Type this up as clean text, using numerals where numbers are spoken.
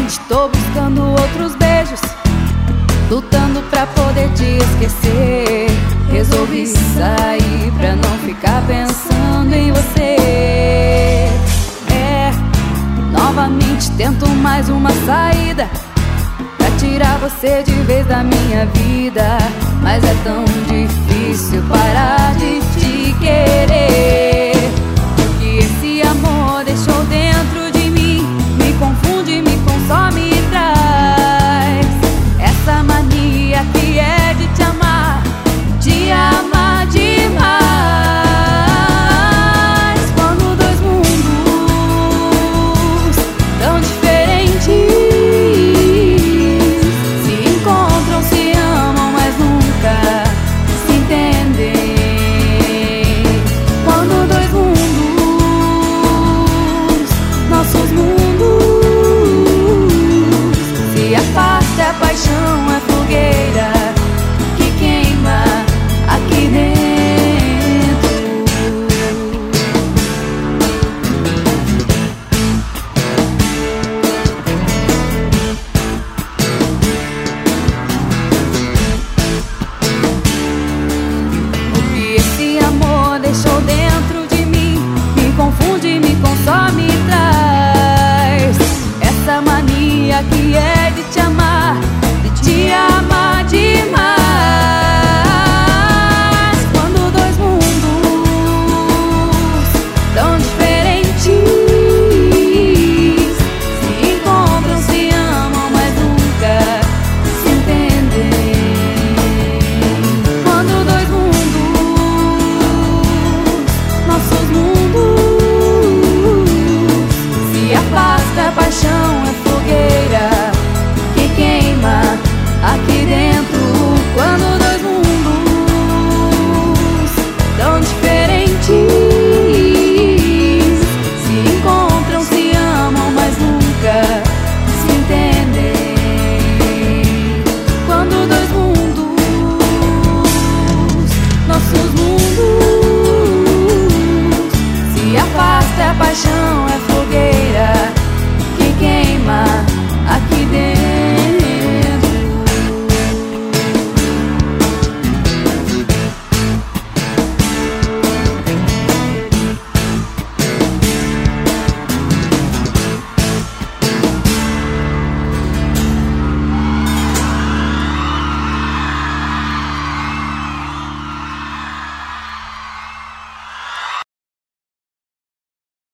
novamente tô buscando outros beijos, lutando pra poder te esquecer. Resolvi sair pra não ficar pensando em você. Novamente tento mais uma saída pra tirar você de vez da minha vida, mas é tão difícil parar de te querer. Porque esse amor deixou dentro de mim, me confunde, me consome e traz essa mania que é de te amar demais. Quando dois mundos tão diferentes se encontram, se amam, mas nunca se entendem. Quando dois mundos, nossos mundos, se afasta, é paixão, é fogueira que queima aqui dentro. O que esse amor deixou dentro de mim, me confunde, me consome e traz essa mania que é de te amar demais. Quando dois mundos tão diferentes se encontram, se amam, mas nunca se entendem. Quando dois mundos, nossos mundos, se afasta, a paixão é fogueira que queima aqui dentro.